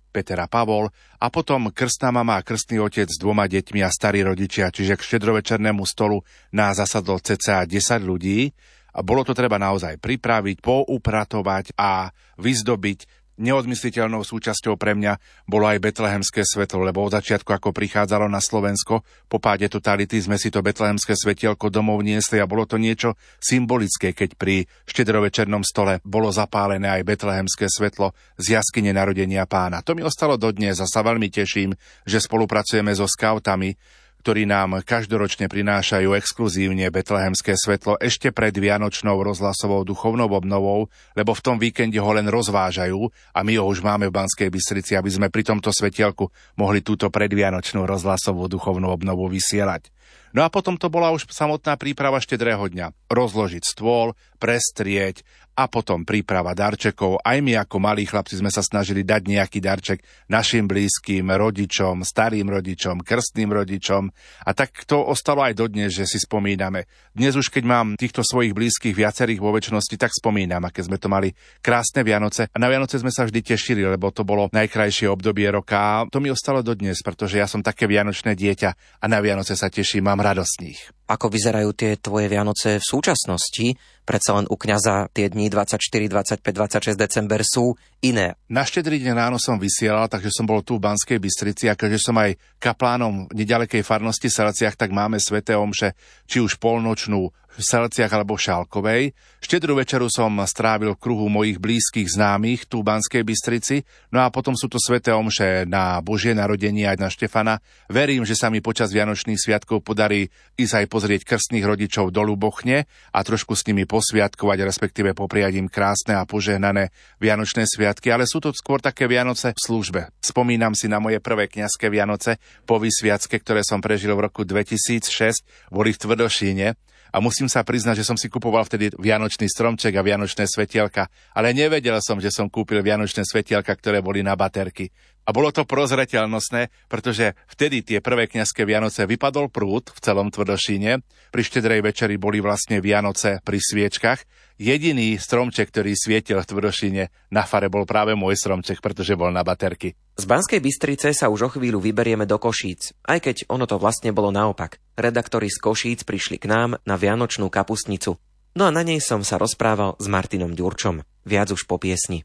Peter a Pavol, a potom krstná mama a krstný otec s dvoma deťmi a starí rodičia, čiže k štedrovečernému stolu nás zasadlo cca desať ľudí a bolo to treba naozaj pripraviť, poupratovať a vyzdobiť. Neodmysliteľnou súčasťou pre mňa bolo aj betlehemské svetlo, lebo od začiatku, ako prichádzalo na Slovensko, po páde totality sme si to betlehemské svetielko domov niesli a bolo to niečo symbolické, keď pri štedrovečernom stole bolo zapálené aj betlehemské svetlo z jaskyne narodenia Pána. To mi ostalo dodnes a sa veľmi teším, že spolupracujeme so skautami, ktorí nám každoročne prinášajú exkluzívne betlehemské svetlo ešte pred vianočnou rozhlasovou duchovnou obnovou, lebo v tom víkende ho len rozvážajú a my ho už máme v Banskej Bystrici, aby sme pri tomto svetielku mohli túto predvianočnú rozhlasovú duchovnú obnovu vysielať. No a potom to bola už samotná príprava štedrého dňa. Rozložiť stôl, prestrieť a potom príprava darčekov. Aj my ako malí chlapci sme sa snažili dať nejaký darček našim blízkym, rodičom, starým rodičom, krstným rodičom. A tak to ostalo aj dodnes, že si spomíname. Dnes už keď mám týchto svojich blízkych viacerých vo večnosti, tak spomínam, aké sme to mali krásne Vianoce. A na Vianoce sme sa vždy tešili, lebo to bolo najkrajšie obdobie roka. A to mi ostalo dodnes, pretože ja som také vianočné dieťa a na Vianoce sa teším, mám radosť z nich. Ako vyzerajú tie tvoje Vianoce v súčasnosti? Predsa len u kňaza tie dni dvadsaťštyri, dvadsaťpäť, dvadsaťšesť december sú iné. Na štedrý deň ráno som vysielal, takže som bol tu v Banskej Bystrici a keďže som aj kaplánom v nedalekej farnosti Seleciach, tak máme sväté omše, či už polnočnú v Seleciach alebo v Šálkovej. Štedrú večeru som strávil v kruhu mojich blízkych známych tu v Banskej Bystrici, no a potom sú to sväté omše na Božie narodenie aj na Štefana. Verím, že sa mi počas vianočných sviatkov podarí ísť aj pozrieť krstných rodičov do Ľubochne a trošku s nimi posviatkovať, respektíve popriať im krásne a požehnané vianočné sviatky, ale sú to skôr také Vianoce v službe. Spomínam si na moje prvé kňazské Vianoce po vysviacke, ktoré som prežil v roku dvetisícšesť, boli v Tvrdošíne. A musím sa priznať, že som si kupoval vtedy vianočný stromček a vianočné svetielka, ale nevedel som, že som kúpil vianočné svetielka, ktoré boli na baterky. A bolo to prozreteľnostné, pretože vtedy tie prvé kňazské Vianoce vypadol prúd v celom Tvrdošíne. Pri štedrej večeri boli vlastne Vianoce pri sviečkach. Jediný stromček, ktorý svietil v Tvrdošíne na fare, bol práve môj stromček, pretože bol na baterky. Z Banskej Bystrice sa už o chvíľu vyberieme do Košíc, aj keď ono to vlastne bolo naopak. Redaktori z Košíc prišli k nám na vianočnú kapustnicu. No a na nej som sa rozprával s Martinom Ďurčom. Viac už po piesni.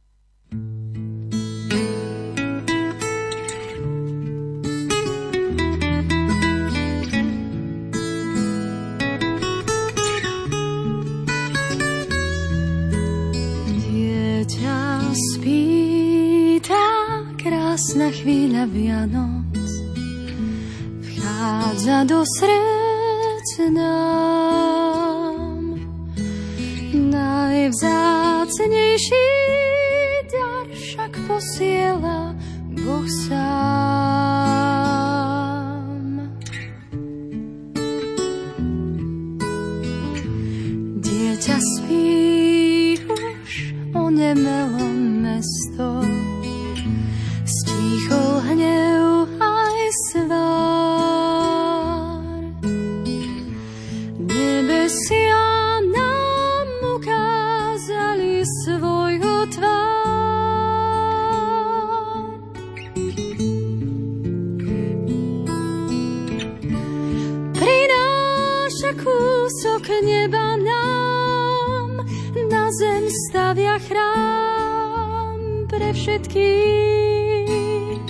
Dieťa spí, tá krásna chvíľa Vianoc vchádza do srdc nám. Najvzácnejší dar však posiela Boh sám. Dieťa spí, už onemelo mesto, stíchol hnev aj svár. Nebesia nám ukázali svojho tvár. Prináša kúsok neba nám, na zem stavia chrám pre všetkých.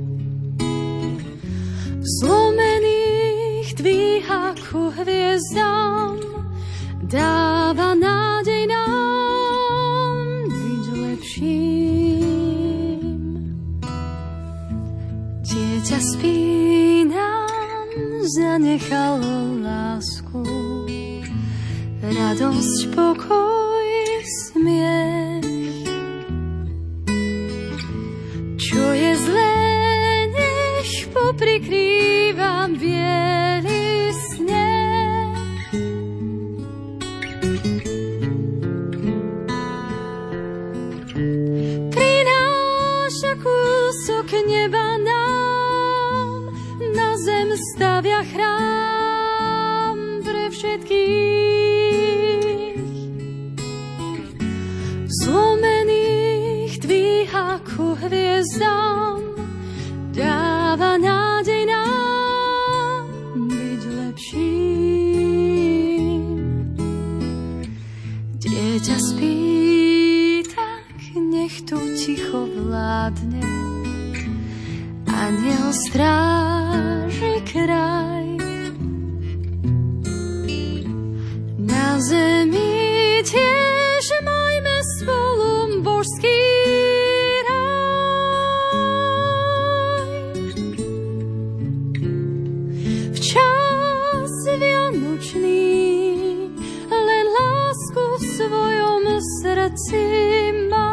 Zlomených dvíha ku hviezdám, dáva nádej nám byť lepším. Dieťa spí, nám zanechalo lásku, radosť, pokoj, smiech. Čo je zlé, nech poprikrývam biely sneh. Prináša kúsok neba nám, na zem stavia chrám pre všetkých. Zlomených dvíha ku hviezdám, dáva nádej nám byť lepším. Dieťa spí, tak nech tu ticho vládne, anjel stráži kraj. Na zemi tiež majme spolu božský raj. V čas vianočný len lásku v svojom srdci maj.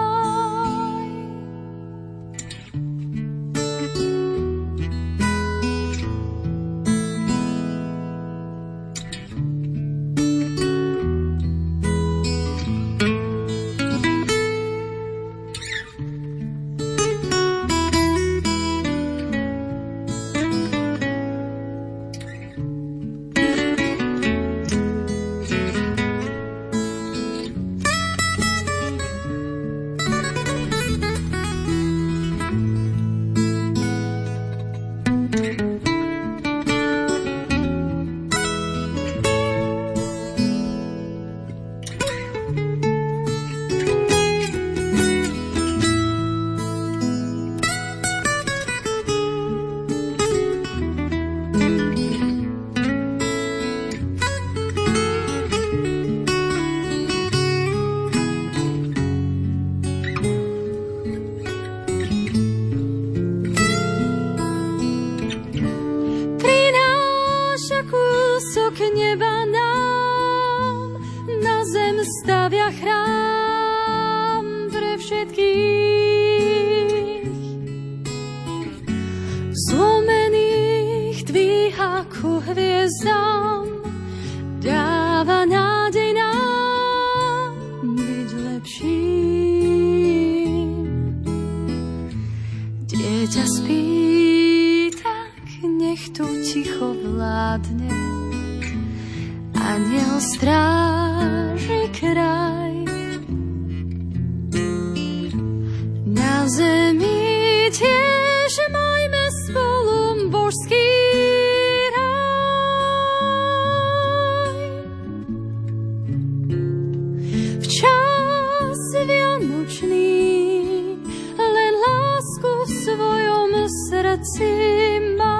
Neba nám na zem stavia chrám pre všetkých. Zlomených dvíha ku hviezdám, dáva nádej nám byť lepším. Dieťa spí, tak nech tu ticho vládne, anjel stráži kraj. Na zemi tiež majme spolu božský raj. V čas vianočný len lásku v svojom srdci maj.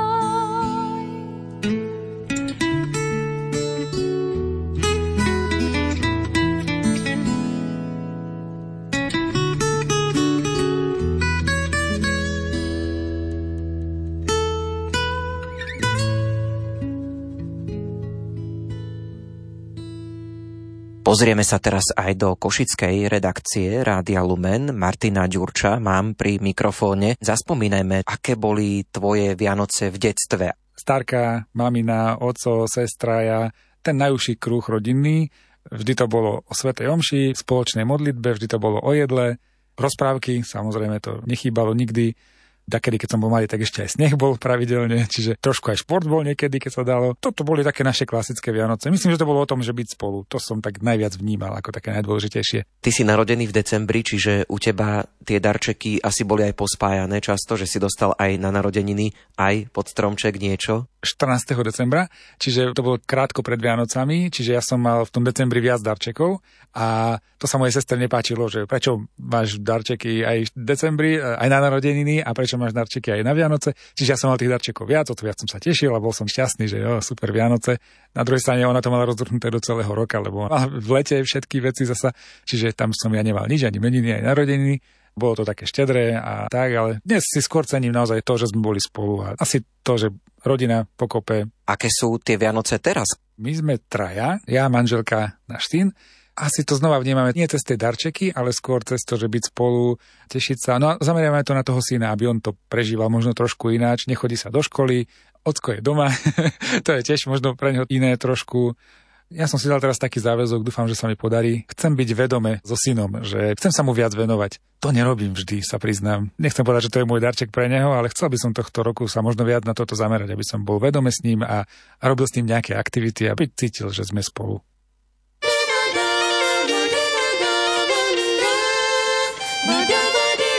Pozrieme sa teraz aj do košickej redakcie Rádia Lumen. Martina Ďurča mám pri mikrofóne. Zaspomínajme, aké boli tvoje Vianoce v detstve. Starka, mamina, oco, sestra, ja, ten najúžší kruh rodinný. Vždy to bolo o svätej omši, spoločnej modlitbe, vždy to bolo o jedle, rozprávky, samozrejme to nechýbalo nikdy. Dakedy, keď som bol malý, tak ešte aj sneh bol pravidelne, čiže trošku aj šport bol niekedy, keď sa dalo. Toto boli také naše klasické Vianoce. Myslím, že to bolo o tom, že byť spolu. To som tak najviac vnímal ako také najdôležitejšie. Ty si narodený v decembri, čiže u teba tie darčeky asi boli aj pospájané často, že si dostal aj na narodeniny, aj pod stromček niečo? štrnásteho decembra, čiže to bolo krátko pred Vianocami, čiže ja som mal v tom decembri viac darčekov a to sa mojej sestre nepáčilo, že prečo máš darčeky aj v decembri, aj na narodeniny a prečo máš darčeky aj na Vianoce. Čiže ja som mal tých darčekov viac, o to viac som sa tešil a bol som šťastný, že jo, super Vianoce. Na druhej strane ona to mala rozvrhnuté do celého roka, lebo mala v lete všetky veci zasa, čiže tam som ja nemal nič, ani meniny, aj narodeniny. Bolo to také štedré a tak, ale dnes si skôr cením naozaj to, že sme boli spolu a asi to, že rodina pokope. Aké sú tie Vianoce teraz? My sme traja, ja, manželka, náš syn. Asi to znova vnímame nie cez tie darčeky, ale skôr cez to, že byť spolu, tešiť sa. No a zameriavame to na toho syna, aby on to prežíval možno trošku ináč. Nechodí sa do školy, ocko je doma. To je tiež možno pre neho iné trošku. Ja som si dal teraz taký záväzok, dúfam, že sa mi podarí. Chcem byť vedome so synom, že chcem sa mu viac venovať. To nerobím vždy, sa priznám. Nechcem povedať, že to je môj darček pre neho, ale chcel by som tohto roku sa možno viac na toto zamerať, aby som bol vedome s ním a, a robil s ním nejaké aktivity, aby cítil, že sme spolu. Ba-da-ba-dee.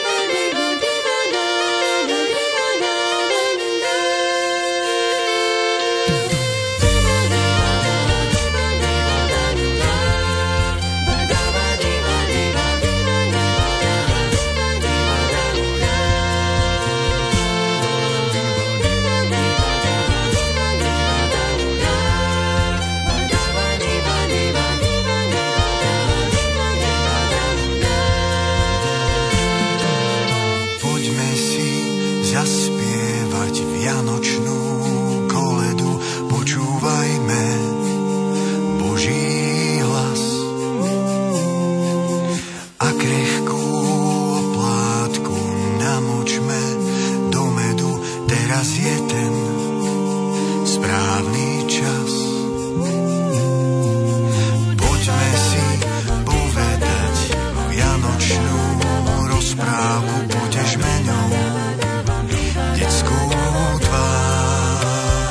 zaspievať vianočnú koledu, počúvajme Boží hlas. A krehkú oplátku namočme do medu, teraz je ten správny čas. Poďme si povedať vianočnú rozprávku, potežme ňou detskú tvár.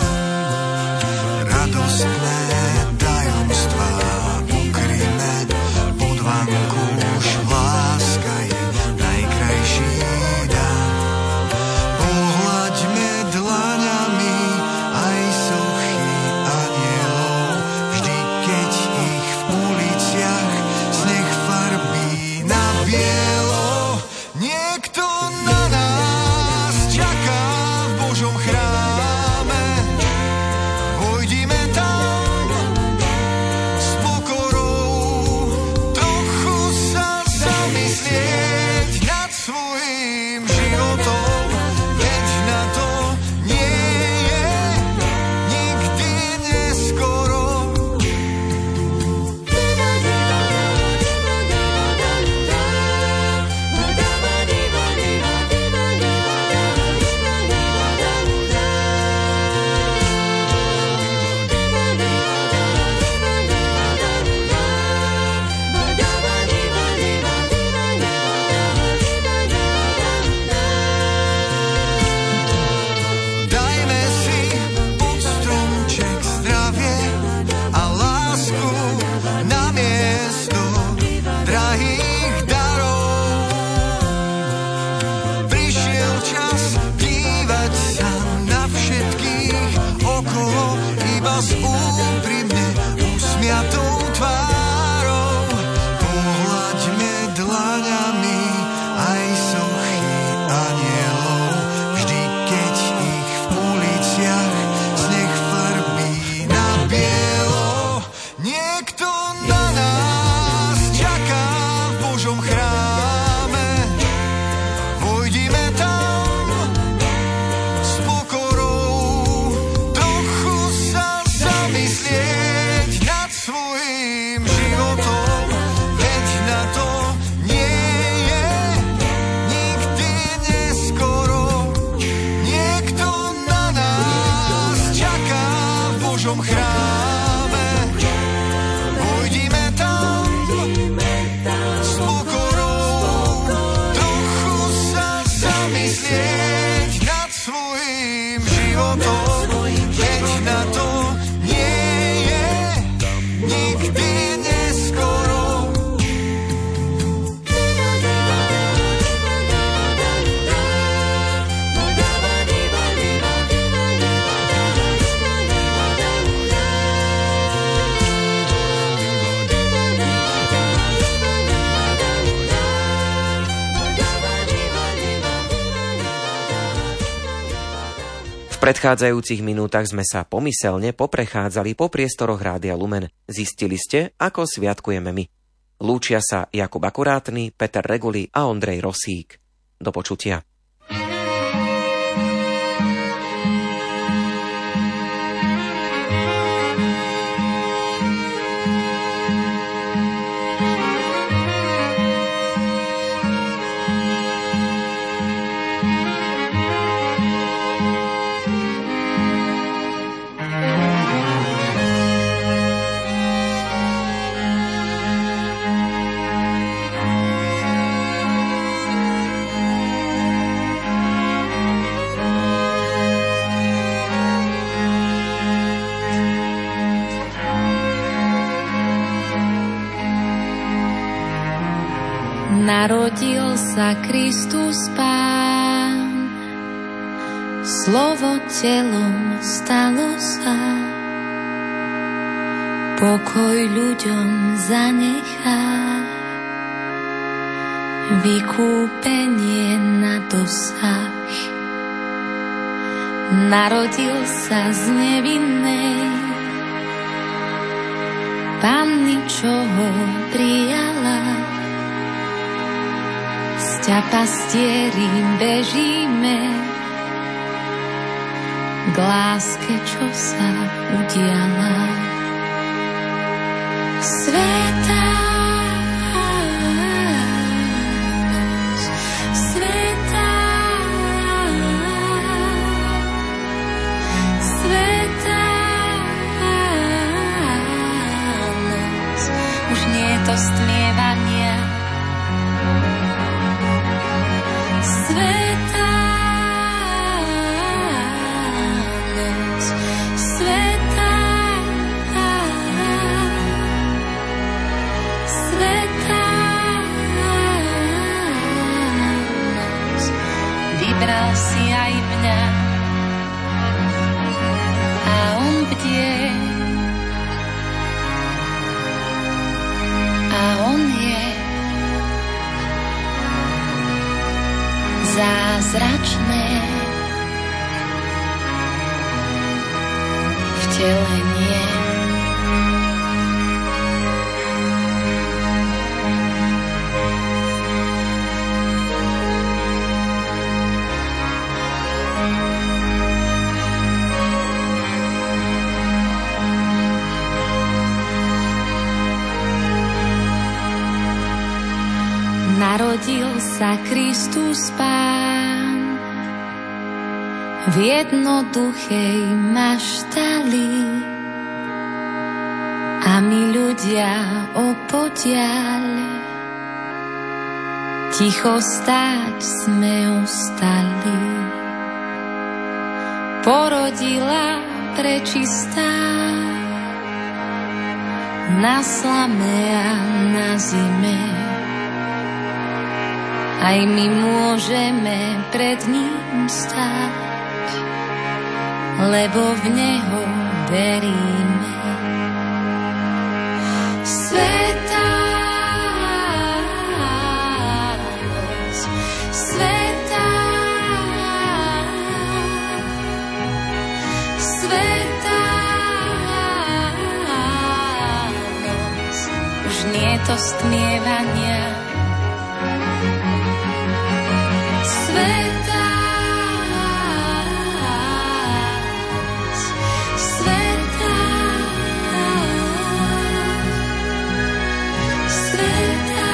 Radostné tajomstvá pokryme pod vanku, už láska je najkrajší dar. Pohľaďme dlaňami aj sochy anielov, vždy keď ich v uliciach sneh farbí na bielo. Niekto na nás čaká v Božom chráme, vojdime tam s pokorou, trochu sa zamyslieť nad svojím životom, veď na to nie je nikdy neskoro. Dajme si pod stromček zdravie a lásku namiesto drahých darov. Prišiel čas dívať sa na všetkých okolo, iba s úprimne usmiatou tvárou. Pohľaďme dlaňami aj sochy anielov, vždy keď ich v uliciach sneh farbí na bielo. Niekto na nás čaká v Božom chráme, vojdime tam s pokorou, trochu sa zamyslieť nad svojím životom, veď na to nie je nikdy neskoro. Niekto na nás čaká v Božom chráme, vojdime tam s pokorou, trochu sa zamyslieť nad svojím životom, veď na to nie je nikdy neskoro. V predchádzajúcich minútach sme sa pomyselne poprechádzali po priestoroch Rádia Lumen. Zistili ste, ako sviatkujeme my. Lúčia sa Jakub Akurátny, Peter Reguli a Ondrej Rosík. Do počutia. Narodil sa Kristus Pán, slovo telom stalo sa, pokoj ľuďom zanechá, vykúpenie na dosah. Narodil sa z nevinnej Panny, čo ho prijala. Sťa pastierim bežíme, k láske, čo sa udiala. Svätá noc, svätá, svätá noc, už nie je to stmievania. Svätá noc, svätá, svätá noc, vybral si aj mňa a on bdie a on je zázračné vtelenie. Narodil sa Kristus Pán v jednoduchej maštali a my ľudia opodiaľ ticho stáť sme ostali. Porodila prečistá na slame a na zime. Aj my môžeme pred ním stáť, lebo v neho veríme. Svätá noc, svätá, svätá noc, už nie je to stmievania. Svätá noc, svätá, svätá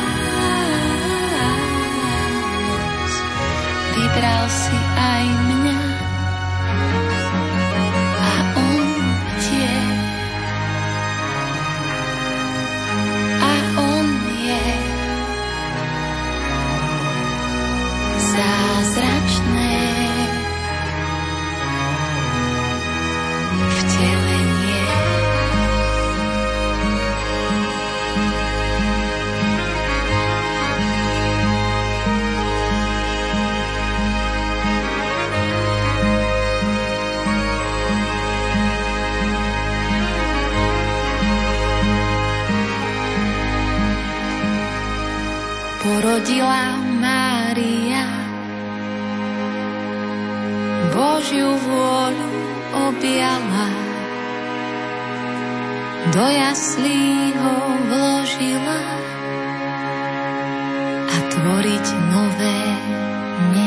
noc, vybral si aj mňa a on tie a on je zázračné vtelenie. Porodila Mária Božiu vôľu objala, do jaslí ho vložila a tvoriť nové nie.